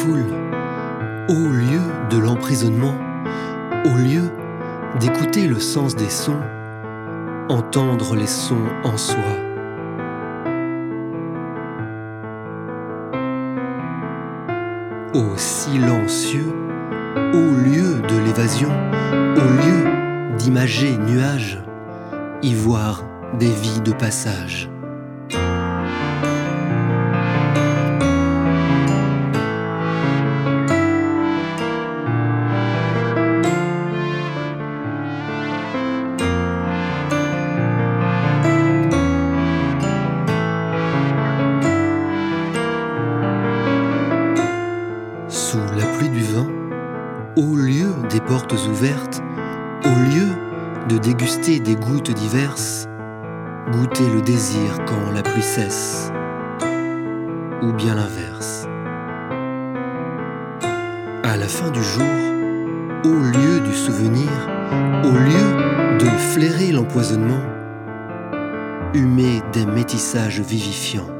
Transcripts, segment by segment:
foule, au lieu de l'emprisonnement, au lieu d'écouter le sens des sons, entendre les sons en soi. Au silencieux, au lieu de l'évasion, au lieu d'imager nuages, y voir des vies de passage. Sous la pluie du vin, au lieu des portes ouvertes, au lieu de déguster des gouttes diverses, goûter le désir quand la pluie cesse, ou bien l'inverse. À la fin du jour, au lieu du souvenir, au lieu de flairer l'empoisonnement, humer des métissages vivifiants.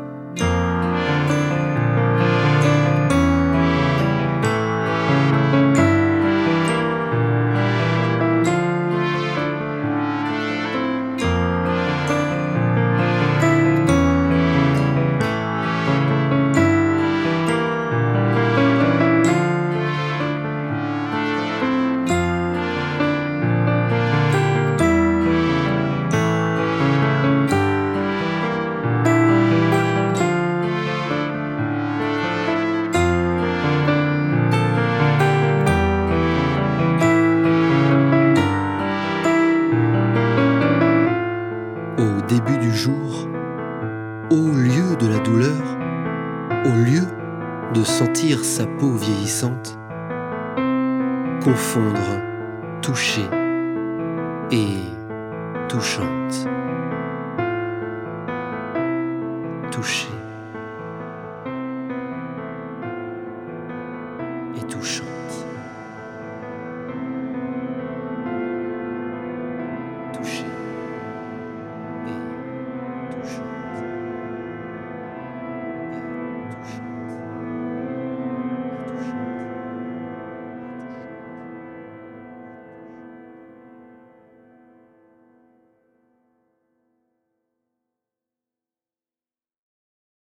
Au début du jour, au lieu de la douleur, au lieu de sentir sa peau vieillissante, confondre toucher et touchante. Toucher et touchante.